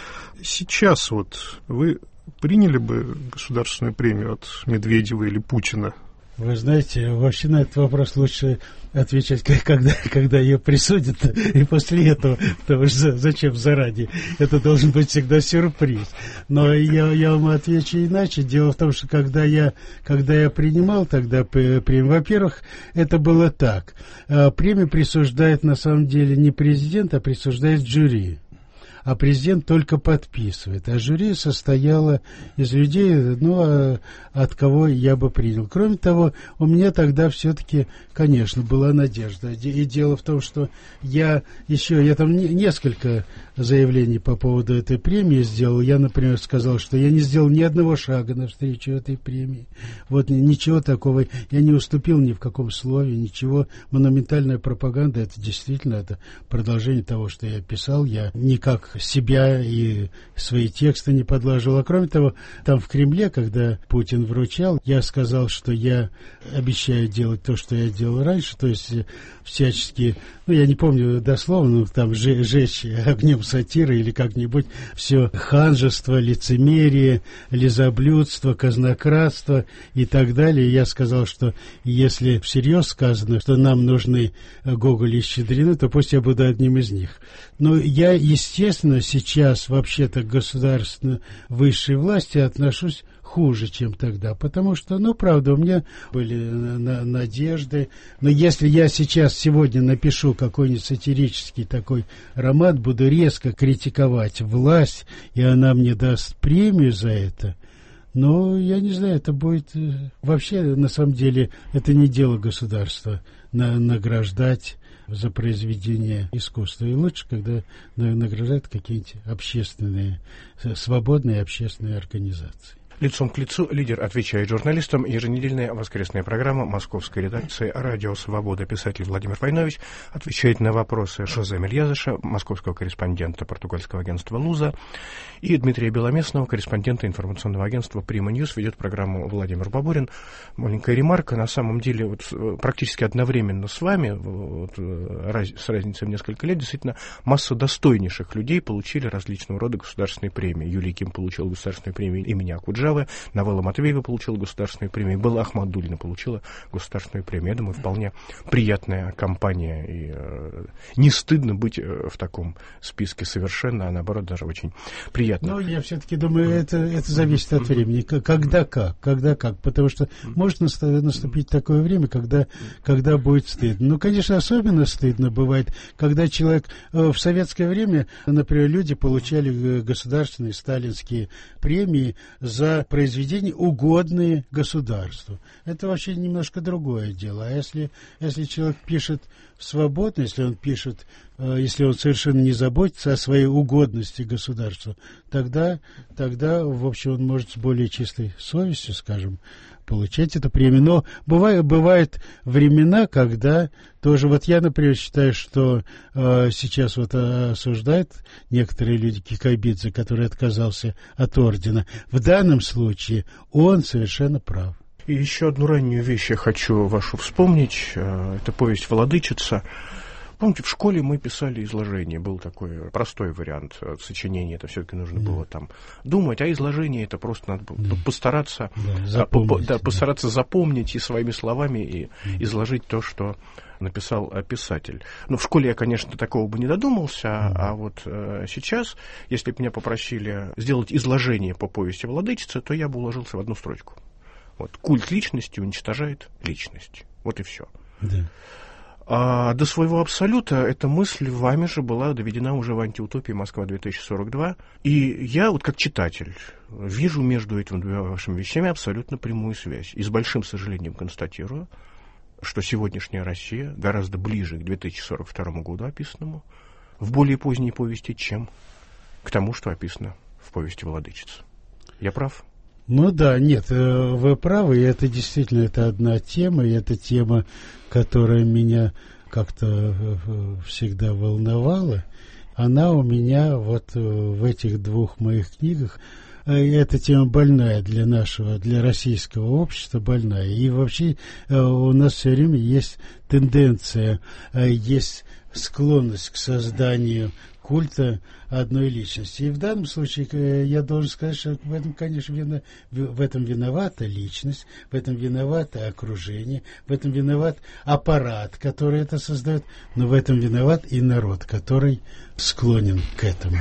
Сейчас вот вы приняли бы государственную премию от Медведева или Путина? Вы знаете, вообще на этот вопрос лучше отвечать, когда, когда ее присудят, и после этого, потому что зачем заранее? Это должен быть всегда сюрприз. Но я, я вам отвечу иначе. Дело в том, что когда я, когда я принимал тогда премию, во-первых, это было так. Премию присуждает на самом деле не президент, а присуждает жюри. А президент только подписывает. А жюри состояло из людей, ну, от кого я бы принял. Кроме того, у меня тогда все-таки, конечно, была надежда. И дело в том, что я еще, я там несколько заявлений по поводу этой премии сделал. Я, например, сказал, что я не сделал ни одного шага навстречу этой премии. Вот ничего такого. Я не уступил ни в каком слове, ничего. Монументальная пропаганда, это действительно это продолжение того, что я писал. Я никак себя и свои тексты не подложил. А кроме того, там в Кремле, когда Путин вручал, я сказал, что я обещаю делать то, что я делал раньше, то есть всячески, ну, я не помню дословно, но там жечь огнем сатиры или как-нибудь все ханжество, лицемерие, лизоблюдство, казнократство и так далее. Я сказал, что если всерьез сказано, что нам нужны Гоголь и Щедрины, то пусть я буду одним из них. Но я, естественно, сейчас вообще-то к государственной высшей власти отношусь хуже, чем тогда, потому что, ну, правда, у меня были на- надежды, но если я сейчас, сегодня напишу какой-нибудь сатирический такой роман, буду резко критиковать власть, и она мне даст премию за это, но, я не знаю, это будет... Вообще, на самом деле, это не дело государства на- награждать за произведение искусства. И лучше, когда награждают какие-нибудь общественные, свободные общественные организации. Лицом к лицу лидер отвечает журналистам. Еженедельная воскресная программа московской редакции «Радио Свобода». Писатель Владимир Войнович отвечает на вопросы Жозе Мельязеша, московского корреспондента португальского агентства «Луза», и Дмитрия Беломеснова, корреспондента информационного агентства «Prima News». Ведет программу Владимир Бабурин. Маленькая ремарка. На самом деле, вот, практически одновременно с вами, вот, раз, с разницей в несколько лет, действительно, масса достойнейших людей получили различного рода государственные премии. Юлий Ким получил государственную премию имени Акуджава, Акуджавы, Новелла Матвеева получила государственную премию, Белла Ахмадуллина получила государственную премию. Я думаю, вполне приятная компания, и э, не стыдно быть э, в таком списке совершенно, а наоборот даже очень приятно. Ну, я все-таки думаю, это, это зависит от времени. Когда как, когда как, потому что может наступить такое время, когда, когда будет стыдно. Ну, конечно, особенно стыдно бывает, когда человек в советское время, например, люди получали государственные сталинские премии за произведения, угодные государству. Это вообще немножко другое дело. А если, если человек пишет свободно, если он пишет, если он совершенно не заботится о своей угодности государству, тогда, тогда, в общем, он может с более чистой совестью, скажем, получать эту премию. Но бывает, бывают времена, когда тоже, вот я, например, считаю, что э, сейчас вот осуждают некоторые люди Кикабидзе, который отказался от ордена. В данном случае он совершенно прав. И еще одну раннюю вещь я хочу вашу вспомнить. Это повесть «Владычица». Помните, в школе мы писали изложение. Был такой простой вариант сочинения. Это все-таки нужно mm. было там думать. А изложение это просто надо было mm. постараться, да, запомнить, да, да. постараться запомнить и своими словами и mm. изложить то, что написал писатель. Ну, в школе я, конечно, такого бы не додумался, mm. а вот э, сейчас, если бы меня попросили сделать изложение по повести «Владычица», то я бы уложился в одну строчку. Вот, культ личности уничтожает личность. Вот и все. Да. А до своего абсолюта эта мысль вами же была доведена уже в антиутопии «Москва-две тысячи сорок два». И я, вот как читатель, вижу между этими двумя вашими вещами абсолютно прямую связь. И с большим сожалением констатирую, что сегодняшняя Россия гораздо ближе к две тысячи сорок второму году описанному в более поздней повести, чем к тому, что описано в повести «Владычица». Я прав? Ну да, нет, вы правы, и это действительно это одна тема, и это тема, которая меня как-то всегда волновала. Она у меня вот в этих двух моих книгах, эта тема больная для нашего, для российского общества, больная. И вообще у нас все время есть тенденция, есть склонность к созданию культа одной личности. И в данном случае я должен сказать, что в этом, конечно, вина, в этом виновата личность, в этом виновато окружение, в этом виноват аппарат, который это создает, но в этом виноват и народ, который склонен к этому.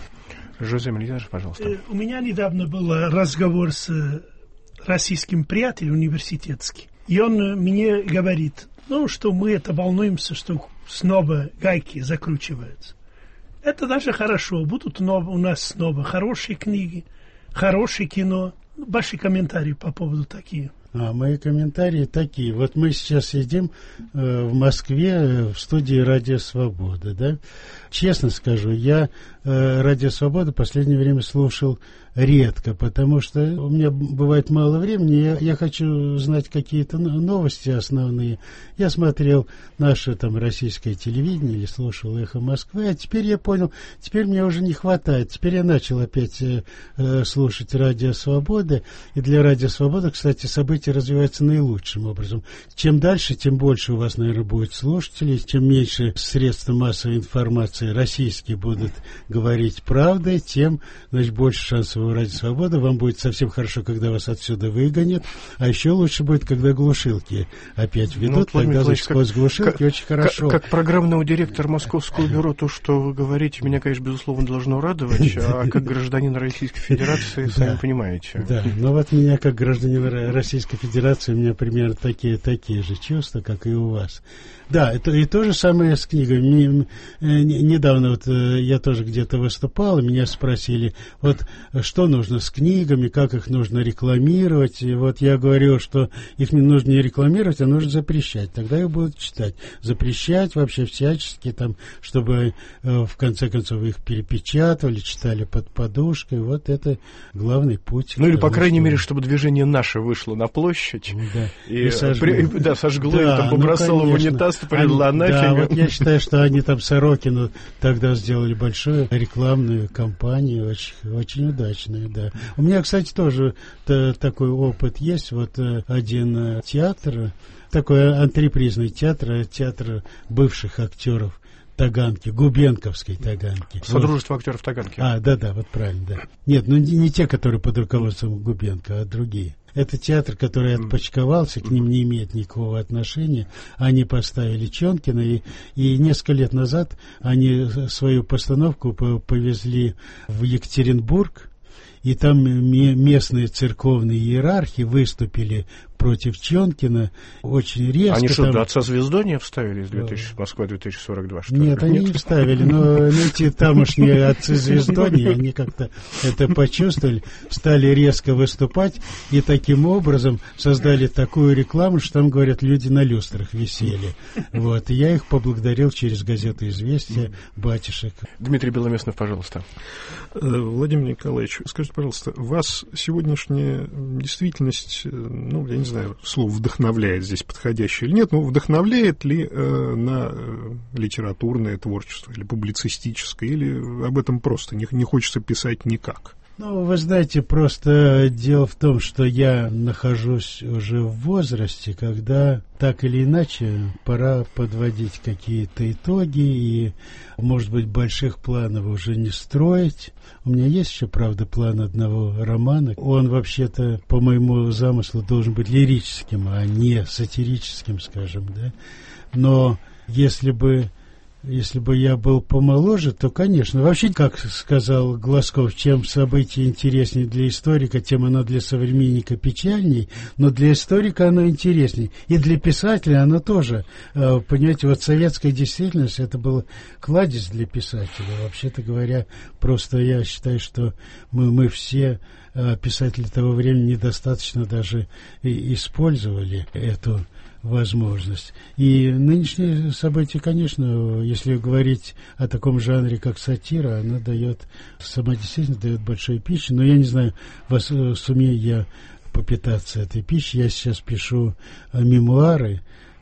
Жозе Мельязов, пожалуйста. У меня недавно был разговор с российским приятелем университетским, и он мне говорит, ну, что мы это волнуемся, что снова гайки закручиваются. Это даже хорошо. Будут у нас снова хорошие книги, хорошее кино. Ваши комментарии по поводу такие. А мои комментарии такие. Вот мы сейчас сидим э, в Москве в студии «Радио Свобода», да? Честно скажу, я э, «Радио Свобода» в последнее время слушал редко, потому что у меня бывает мало времени, я, я хочу знать какие-то новости основные. Я смотрел наше там российское телевидение или слушал «Эхо Москвы», а теперь я понял, теперь мне уже не хватает. Теперь я начал опять э, э, слушать «Радио Свобода», и для «Радио Свобода», кстати, события развиваются наилучшим образом. Чем дальше, тем больше у вас, наверное, будет слушателей, чем меньше средства массовой информации российские будут говорить правдой, тем, значит, больше шансов у «Радио Свобода». Вам будет совсем хорошо, когда вас отсюда выгонят, а еще лучше будет, когда глушилки опять ведут, ну, тогда, значит, сквозь глушилки как, очень хорошо. Как, как программного директора Московского бюро, то, что вы говорите, меня, конечно, безусловно, должно радовать, а как гражданин Российской Федерации, сами понимаете. Да, но вот меня, как гражданин Российской Федерации, у меня примерно такие, такие же чувства, как и у вас. Да, это и то же самое с книгой. Мне, недавно вот я тоже где-то выступал, и меня спросили, вот что нужно с книгами, как их нужно рекламировать. И вот я говорил, что их не нужно не рекламировать, а нужно запрещать. Тогда их будут читать. Запрещать вообще всячески, там, чтобы в конце концов их перепечатывали, читали под подушкой. Вот это главный путь. Ну или, по крайней мере, чтобы движение наше вышло на площадь да. и, и сожгло, при, да, сожгло да, и там побросало ну, в унитаз, предала они, нафиг. Да, вот я считаю, что они там Сорокину тогда сделали большую рекламную кампанию, очень, очень удачную, да. У меня, кстати, тоже т- такой опыт есть. Вот один театр, такой антрепризный театр, театр бывших актеров Таганке, Губенковской Таганке. Содружество актеров Таганки. А, да-да, вот правильно, да. Нет, ну не, не те, которые под руководством Губенко, а другие. Это театр, который отпочковался, к ним не имеет никакого отношения. Они поставили Чонкина, и, и несколько лет назад они свою постановку повезли в Екатеринбург, и там местные церковные иерархи выступили против Чонкина очень резко. Они что, там... отца Звездония вставили из две тысячи, Москва две тысячи сорок два, что ли? Нет, они не вставили, но эти тамошние отцы Звездония, они как-то это почувствовали, стали резко выступать, и таким образом создали такую рекламу, что там, говорят, люди на люстрах висели. Вот, и я их поблагодарил через газету «Известия», батюшек. Дмитрий Беломеснов, пожалуйста. Владимир Николаевич, скажите, пожалуйста, вас сегодняшняя действительность, ну, я не знаю, слово «вдохновляет» здесь подходящее или нет, но вдохновляет ли э, на литературное творчество или публицистическое, или об этом просто не, не хочется писать никак? Ну, вы знаете, просто дело в том, что я нахожусь уже в возрасте, когда так или иначе пора подводить какие-то итоги и, может быть, больших планов уже не строить. У меня есть еще, правда, план одного романа. Он, вообще-то, по моему замыслу, должен быть лирическим, а не сатирическим, скажем, да. Но если бы... Если бы я был помоложе, то, конечно, вообще, как сказал Глазков, чем событие интереснее для историка, тем оно для современника печальней, но для историка оно интересней. И для писателя оно тоже. Понимаете, вот советская действительность, это был кладезь для писателя. Вообще-то говоря, просто я считаю, что мы, мы все, писатели того времени, недостаточно даже использовали эту возможность. И нынешние события, конечно, если говорить о таком жанре, как сатира, она дает, сама действительно дает большую пищу, но я не знаю, вас, сумею я попитаться этой пищей. Я сейчас пишу мемуары,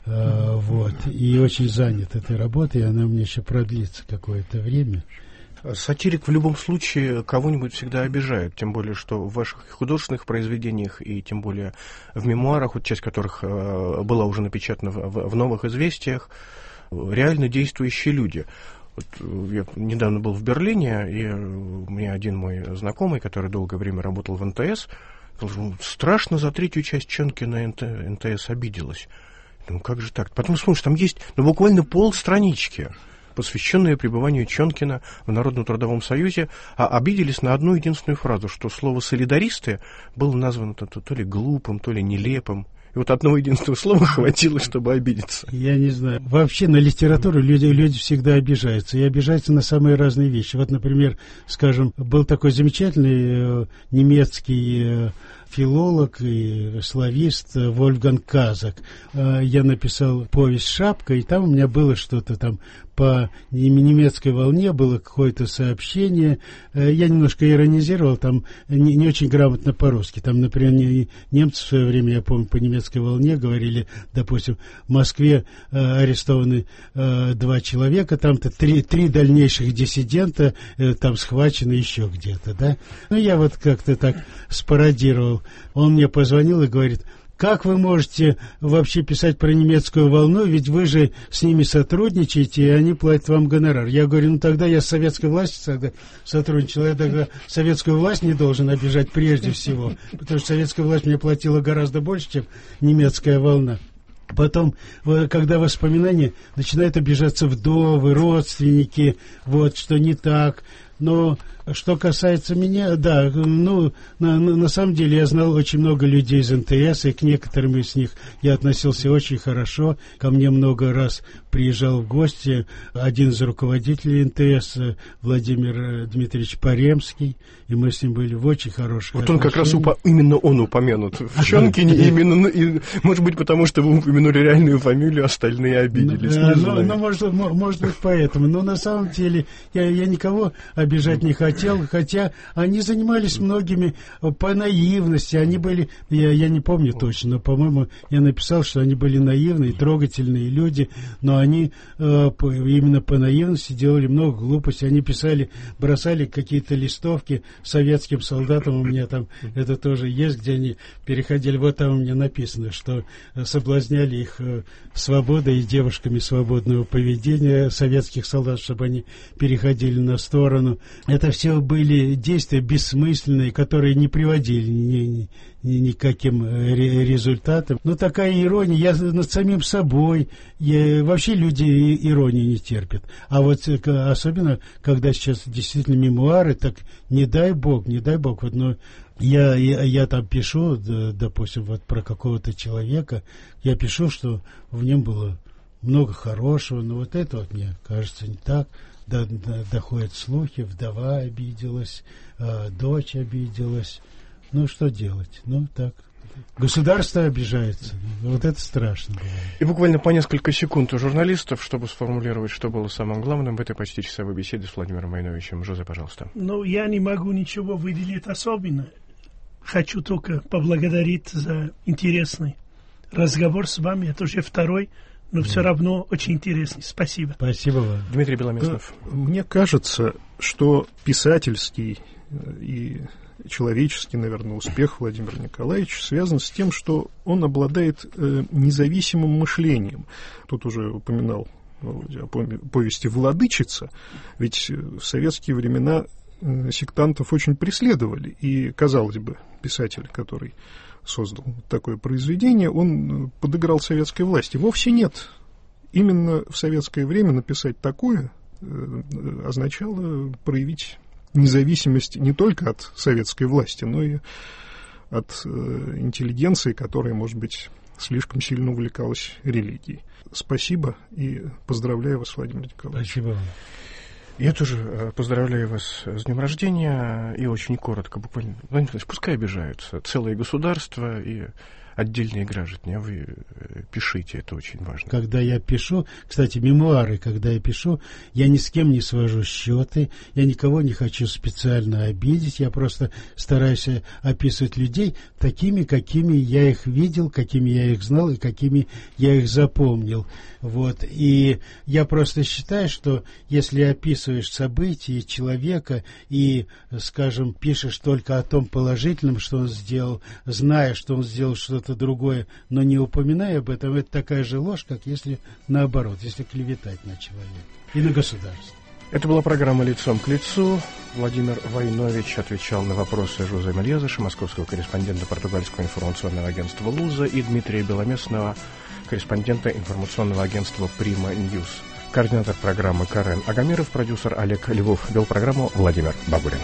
э, вот, и очень занят этой работой, и она у меня еще продлится какое-то время. Сатирик в любом случае кого-нибудь всегда обижает, тем более, что в ваших художественных произведениях и тем более в мемуарах, вот часть которых э, была уже напечатана в, в, в «Новых известиях», реально действующие люди. Вот я недавно был в Берлине, и у меня один мой знакомый, который долгое время работал в эн тэ эс, сказал, страшно за третью часть Чонкина эн тэ эс обиделась. Ну как же так? Потом вспомнишь, там есть ну, буквально полстранички, посвященные пребыванию Чонкина в Народном трудовом союзе, а обиделись на одну единственную фразу, что слово «солидаристы» было названо то, то, то ли глупым, то ли нелепым. И вот одного единственного слова хватило, чтобы обидеться. Я не знаю. Вообще на литературу люди, люди всегда обижаются. И обижаются на самые разные вещи. Вот, например, скажем, был такой замечательный э, немецкий э, филолог и славист Вольфганг Казак. Э, я написал повесть «Шапка», и там у меня было что-то там по немецкой волне, было какое-то сообщение. Э, я немножко иронизировал, там не, не очень грамотно по-русски. Там, например, не, немцы в свое время, я помню, по немецкой волне говорили, допустим, в Москве э, арестованы э, два человека, там-то три, три дальнейших диссидента э, там схвачены еще где-то, да. Ну, я вот как-то так спародировал. Он мне позвонил и говорит: как вы можете вообще писать про немецкую волну, ведь вы же с ними сотрудничаете, и они платят вам гонорар. Я говорю, ну тогда я с советской властью сотрудничал, я тогда советскую власть не должен обижать прежде всего, потому что советская власть мне платила гораздо больше, чем немецкая волна. Потом, когда воспоминания, начинают обижаться вдовы, родственники, вот, что не так. Но что касается меня, да, ну, на, на, на самом деле я знал очень много людей из эн тэ эс, и к некоторым из них я относился очень хорошо. Ко мне много раз приезжал в гости один из руководителей эн тэ эс, Владимир Дмитриевич Паремский, и мы с ним были в очень хороших Вот он как раз, упо... именно он упомянут в Чонкине, именно, ну, и, может быть, потому что вы упомянули реальную фамилию, остальные обиделись. Ну, ну, может, может быть, поэтому. Но на самом деле я, я никого обижать не хотел, хотя они занимались многими по наивности, они были, я, я не помню точно, но, по-моему, я написал, что они были наивные, трогательные люди, но они э, по, именно по наивности делали много глупостей, они писали, бросали какие-то листовки советским солдатам, у меня там это тоже есть, где они переходили, вот там у меня написано, что соблазняли их э, свободой и девушками свободного поведения советских солдат, чтобы они переходили на сторону. Это все были действия бессмысленные, которые не приводили ни, ни, никаким результатам. Но такая ирония, я над самим собой, я, вообще люди иронии не терпят. А вот особенно, когда сейчас действительно мемуары, так не дай бог, не дай бог, вот, но я, я, я там пишу, допустим, вот про какого-то человека, я пишу, что в нем было много хорошего, но вот это вот мне кажется не так. До, до, доходят слухи, вдова обиделась, э, дочь обиделась. Ну, что делать? Ну, так. Государство обижается. Вот это страшно бывает. И буквально по несколько секунд у журналистов, чтобы сформулировать, что было самым главным в этой почти часовой беседе с Владимиром Войновичем. Жозе, пожалуйста. Ну, я не могу ничего выделить особенно. Хочу только поблагодарить за интересный разговор с вами. Это уже второй. Но все равно очень интересный. Спасибо. Спасибо вам. Дмитрий Беломеснов. Мне кажется, что писательский и человеческий, наверное, успех Владимира Николаевича связан с тем, что он обладает э, независимым мышлением. Тут уже упоминал Володя о повести «Владычица», ведь в советские времена э, сектантов очень преследовали, и, казалось бы, писатель, который создал такое произведение, он подыграл советской власти. Вовсе нет. Именно в советское время написать такое э, означало проявить независимость не только от советской власти, но и от э, интеллигенции, которая, может быть, слишком сильно увлекалась религией. Спасибо и поздравляю вас, Владимир Николаевич. Спасибо вам. Я тоже поздравляю вас с днем рождения, и очень коротко, буквально, Владимир Николаевич, пускай обижаются целые государства и отдельные граждане, а вы пишите, это очень важно. Когда я пишу, кстати, мемуары, когда я пишу, я ни с кем не свожу счеты, я никого не хочу специально обидеть, я просто стараюсь описывать людей такими, какими я их видел, какими я их знал и какими я их запомнил. Вот. И я просто считаю, что если описываешь события человека и, скажем, пишешь только о том положительном, что он сделал, зная, что он сделал что-то другое, но не упоминая об этом, это такая же ложь, как если наоборот, если клеветать на человека и на государство. Это была программа «Лицом к лицу». Владимир Войнович отвечал на вопросы Жозе Мельезеша, московского корреспондента португальского информационного агентства «Луза», и Дмитрия Беломеснова, корреспондента информационного агентства «Прима Ньюс». Координатор программы Карен Агамиров, продюсер Олег Львов. Вел программу Владимир Бабурин.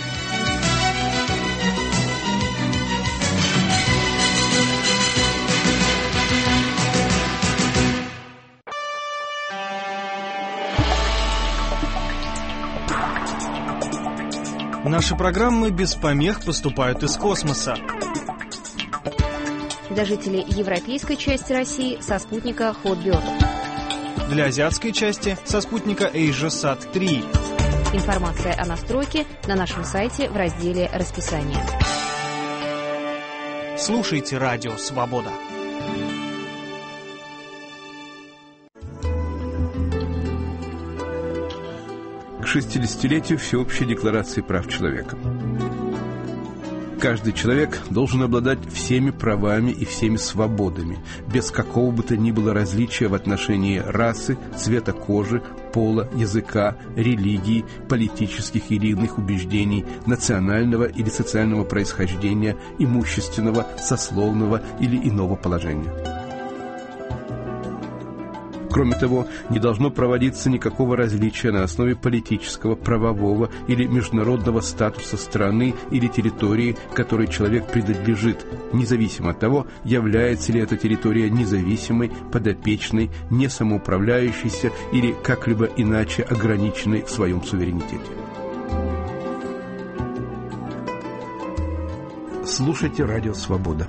Наши программы без помех поступают из космоса. Для жителей европейской части России со спутника Hotbird. Для азиатской части со спутника AsiaSat три. Информация о настройке на нашем сайте в разделе «Расписание». Слушайте радио «Свобода». К шестидесятилетию Всеобщей декларации прав человека. Каждый человек должен обладать всеми правами и всеми свободами, без какого бы то ни было различия в отношении расы, цвета кожи, пола, языка, религии, политических или иных убеждений, национального или социального происхождения, имущественного, сословного или иного положения. Кроме того, не должно проводиться никакого различия на основе политического, правового или международного статуса страны или территории, которой человек принадлежит, независимо от того, является ли эта территория независимой, подопечной, несамоуправляющейся или как-либо иначе ограниченной в своем суверенитете. Слушайте радио «Свобода».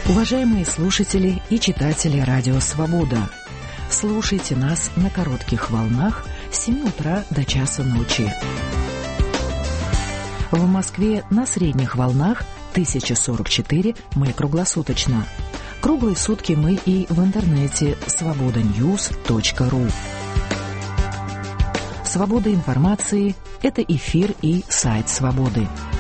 Уважаемые слушатели и читатели Радио Свобода, слушайте нас на коротких волнах с семи утра до часа ночи. В Москве на средних волнах тысяча сорок четыре мы круглосуточно. Круглые сутки мы и в интернете свобода ньюс точка ру. Свобода информации – это эфир и сайт Свободы.